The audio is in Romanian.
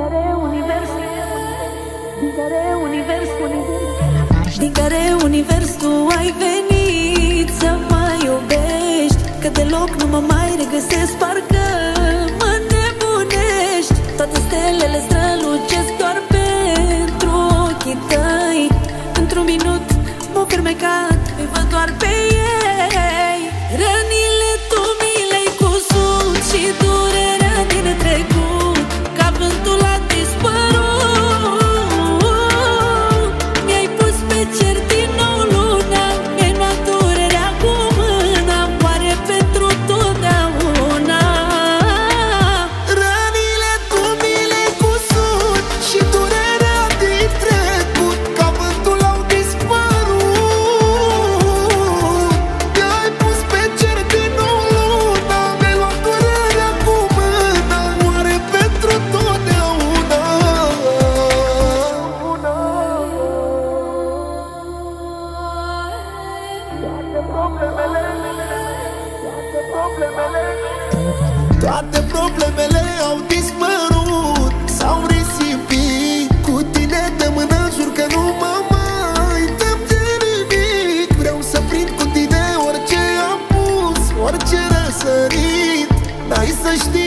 Din care univers tu ai venit să mă iubești, că deloc nu mă mai regăsesc, parcă mă nebunești. Toate stelele strălucesc doar pentru ochii tăi. Într-un minut m-au fermecat, îi văd doar pe ei. Rănile tu mi le-ai cusut și durerea din trecut, ca vântul a dispărut. Mi-ai pus pe cer din nou luna, mi-ai luat durerea cu mâna, moare pentru totdeauna. Rănile tu mi le-ai cusut și durerea din trecut, ca vântul au dispărut. Mi-ai pus pe cer din nou luna, mi-ai luat durerea cu mâna, moare pentru totdeauna. Toate problemele au dispărut, s-au risipit. Cu tine de mână jur că nu mă mai tem de nimic. Vreau să prind cu tine orice am pus, orice răsărit. N-ai să știi